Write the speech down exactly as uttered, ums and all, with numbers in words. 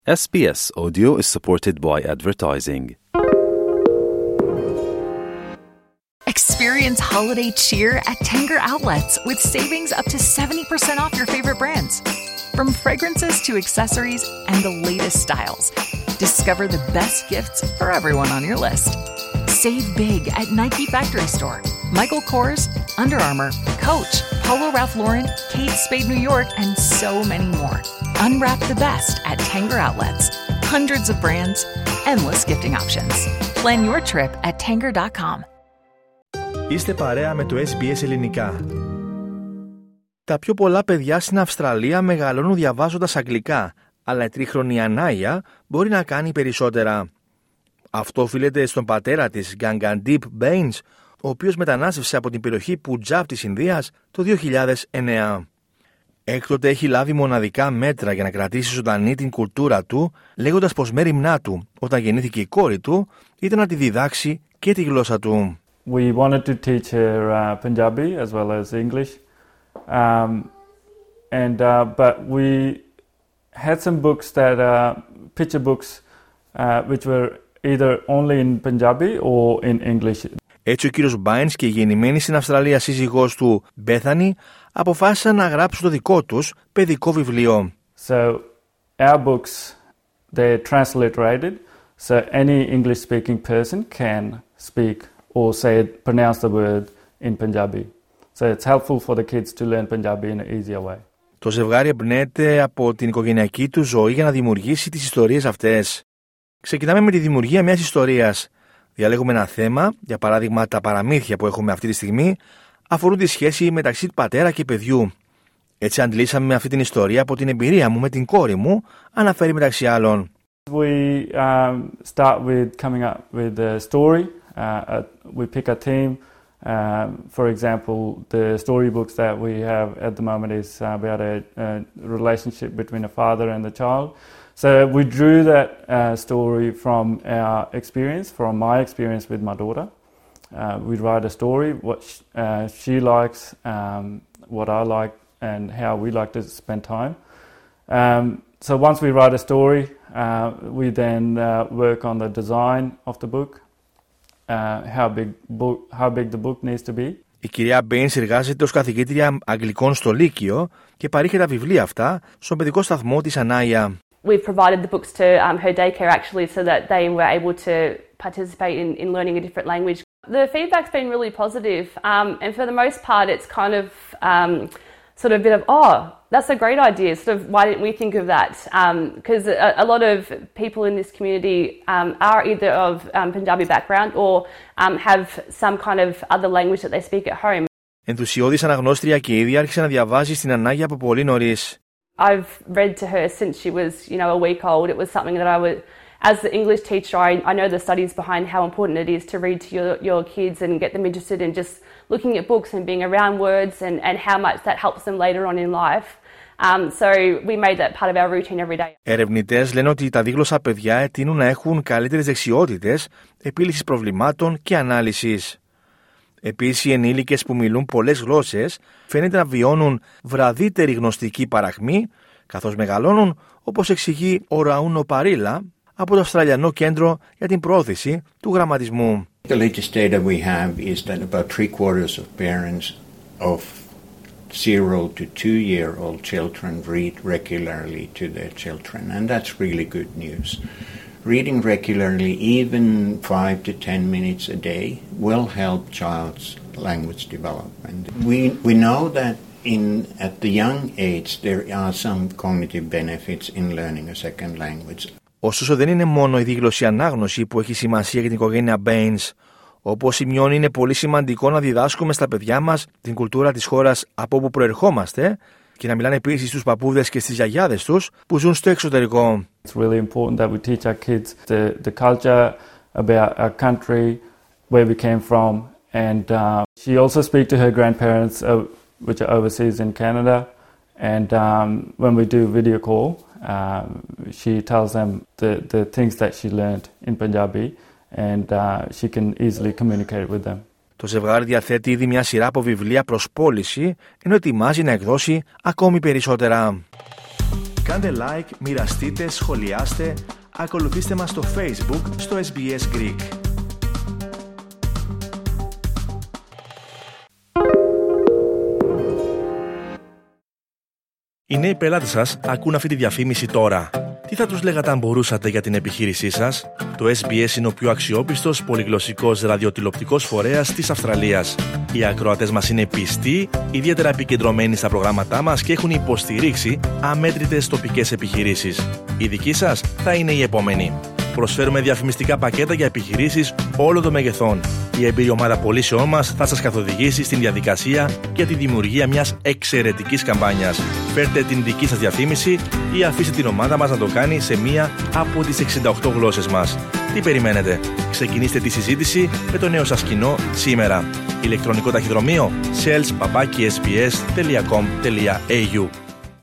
S B S Audio is supported by advertising. Experience holiday cheer at Tanger Outlets with savings up to seventy percent off your favorite brands. From fragrances to accessories and the latest styles, discover the best gifts for everyone on your list. Save big at Nike Factory Store, Michael Kors, Under Armour, Coach, Polo Ralph Lauren, Kate Spade New York, and so many more. Unwrap the best at Tanger Outlets. Hundreds of brands, endless gifting options. Plan your trip at tanger dot com. Είστε παρέα με το ες μπι ες Ελληνικά. Τα πιο πολλά παιδιά στην Αυστραλία μεγαλώνουν διαβάζοντας αγγλικά, αλλά η τρίχρονη Ανάια μπορεί να κάνει περισσότερα. Αυτό οφείλεται στον πατέρα της, Gangandip Bains, ο οποίος μετανάστευσε από την περιοχή Πουντζάπ της Ινδίας το δύο χιλιάδες εννέα. Έκτοτε έχει λάβει μοναδικά μέτρα για να κρατήσει ζωντανή την κουλτούρα του, λέγοντας πως μέριμνά του, όταν γεννήθηκε η κόρη του, ήταν να τη διδάξει και τη γλώσσα του. We wanted to teach her uh, Punjabi as well as English, um, and uh, but we had some books that uh, picture books uh, which were either only in Punjabi or in English. Έτσι ο κύριος Μπάινς και η γεννημένη στην Αυστραλία σύζυγός του, Μπέθανη, αποφάσισαν να γράψουν το δικό τους παιδικό βιβλίο. So our books, they're transliterated, so any English-speaking person can speak or say it, pronounce the word in Punjabi. So it's helpful for the kids to learn Punjabi in an easier way. Το ζευγάρι εμπνέεται από την οικογενειακή του ζωή για να δημιουργήσει τις ιστορίες αυτές. Ξεκινάμε με τη δημιουργία μιας ιστορίας. Διαλέγουμε ένα θέμα, για παράδειγμα τα παραμύθια που έχουμε αυτή τη στιγμή, αφορούν τη σχέση μεταξύ πατέρα και παιδιού. Έτσι αντλήσαμε αυτή την ιστορία από την εμπειρία μου με την κόρη μου, αναφέρει μεταξύ άλλων. We um, start with coming up with a story. Uh, uh, we pick a theme. Um, for example, the storybooks that we have at the moment is uh, about a, a relationship between a father and a child. So we drew that uh, story from our experience, from my experience with my daughter. Uh, we write a story, what sh- uh, she likes, um, what I like, and how we like to spend time. Um, so once we write a story, uh, we then uh, work on the design of the book. Uh, how big book, how big the book needs to be. Η κυρία Μπέινς εργάζεται ως καθηγήτρια αγγλικών στο Λύκειο και παρήχε τα βιβλία αυτά στον παιδικό σταθμό της Ανάια. We've provided the books to um, her daycare actually so that they were able to participate in, in learning a different language. The feedback's been really positive um, and for the most part it's kind of um, sort of a bit of, oh, that's a great idea, sort of why didn't we think of that? Because um, a, a lot of people in this community um, are either of um, Punjabi background or um, have some kind of other language that they speak at home. Ενθουσιώδης αναγνώστρια και ίδια άρχισε να διαβάζει στην Ανάγια από πολύ νωρίς. I've read to her since she was, you know, a week old. It was something that I would, as the English teacher, I, I know the studies behind how important it is to read to your, your kids and get them interested in just looking at books and being around words and, and how much that helps them later on in life. Um, so we made that part of our routine every day. Ερευνητές λένε ότι τα δίγλωσσα παιδιά τείνουν να έχουν καλύτερες δεξιότητες επίλυσης προβλημάτων και ανάλυσης. Επίσης, οι ενήλικες που μιλούν πολλές γλώσσες φαίνεται να βιώνουν βραδύτερη γνωστική παραχμή, καθώς μεγαλώνουν, όπως εξηγεί ο Ραούνο Παρίλα από το Αυστραλιανό Κέντρο για την Προώθηση του Γραμματισμού. The latest data we have is that about three quarters of parents of zero to two year old children read regularly to their children, and that's really good news. Reading regularly, even five to ten minutes a day, will help child's language development. We we know that in at the young age there are some cognitive benefits in learning a second language. Ωστόσο δεν είναι μόνο η δίγλωση ανάγνωση που έχει σημασία για την οικογένεια Bains. Όπως σημειώνει, είναι πολύ σημαντικό να διδάσκουμε στα παιδιά μας την κουλτούρα της χώρας από όπου προερχόμαστε και να μιλάνε επίσης στους παππούδες και στις γιαγιάδες τους που ζουν στο εξωτερικό. It's really important that we teach our kids the, the culture about our country, where we came from, and uh, she also speaks to her grandparents, uh, which are overseas in Canada, and um, when we do video call, um, she tells them the, the things that she learned in Punjabi, and uh, she can easily communicate with them. Το ζευγάρι διαθέτει ήδη μια σειρά από βιβλία προς πώληση, ενώ ετοιμάζει να εκδώσει ακόμη περισσότερα. Κάντε like, μοιραστείτε, σχολιάστε, ακολουθήστε μας στο Facebook, στο ες μπι ες Greek. Οι νέοι πελάτες σας ακούν αυτή τη διαφήμιση τώρα. Τι θα τους λέγατε αν μπορούσατε για την επιχείρησή σας? Το ες μπι ες είναι ο πιο αξιόπιστος πολυγλωσσικός ραδιοτηλεοπτικός φορέας της Αυστραλίας. Οι ακροατές μας είναι πιστοί, ιδιαίτερα επικεντρωμένοι στα προγράμματά μας και έχουν υποστηρίξει αμέτρητες τοπικές επιχειρήσεις. Η δική σας θα είναι η επόμενη. Προσφέρουμε διαφημιστικά πακέτα για επιχειρήσεις όλων των μεγεθών. Η εμπειρή ομάδα πωλήσεών μας θα σας καθοδηγήσει στην διαδικασία για τη δημιουργία μιας εξαιρετικής καμπάνιας. Φέρτε την δική σας διαφήμιση ή αφήστε την ομάδα μας να το κάνει σε μία από τις εξήντα οκτώ γλώσσες μας. Τι περιμένετε? Ξεκινήστε τη συζήτηση με το νέο σας κοινό σήμερα. Ηλεκτρονικό ταχυδρομείο sales παπάκι ες μπι ες τελεία κομ τελεία έι γιου.